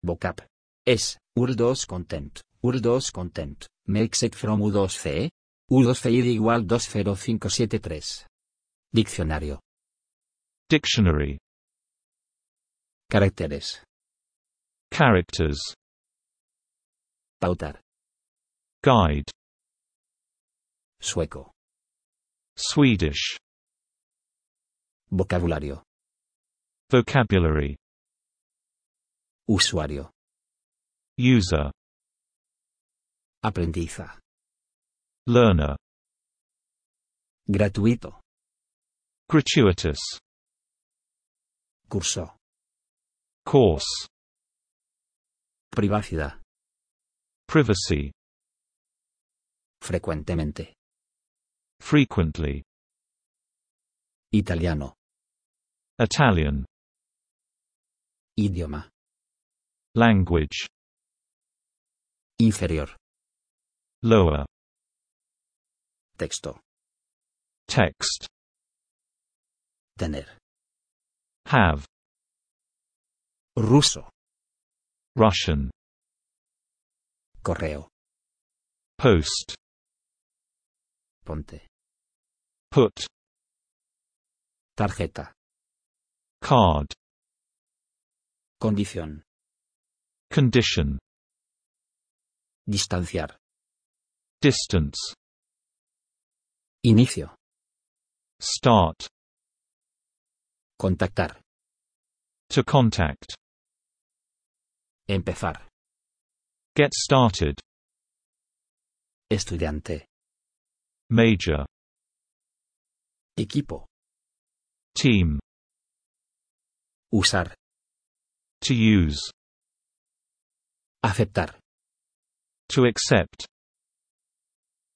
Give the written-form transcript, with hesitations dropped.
Vocab. Es, U2 content, U2 content, makes it from U2CE. U2CE igual 20573. Diccionario. Dictionary. Caracteres. Characters. Pautar. Guide. Sueco. Swedish. Vocabulario. Vocabulary. Usuario. User. Aprendiza. Learner. Gratuito. Gratuitous. Curso. Course. Privacidad. Privacy. Frecuentemente. Frequently. Italiano. Italian. Idioma. Language. Inferior. Lower. Texto. Text. Tener. Have. Ruso. Russian. Correo. Post. Ponte. Put. Tarjeta. Card. Condición. Condition. Distanciar. Distance. Inicio. Start. Contactar. To contact. Empezar. Get started. Estudiante. Major. Equipo. Team. Usar. To use. Aceptar. To accept.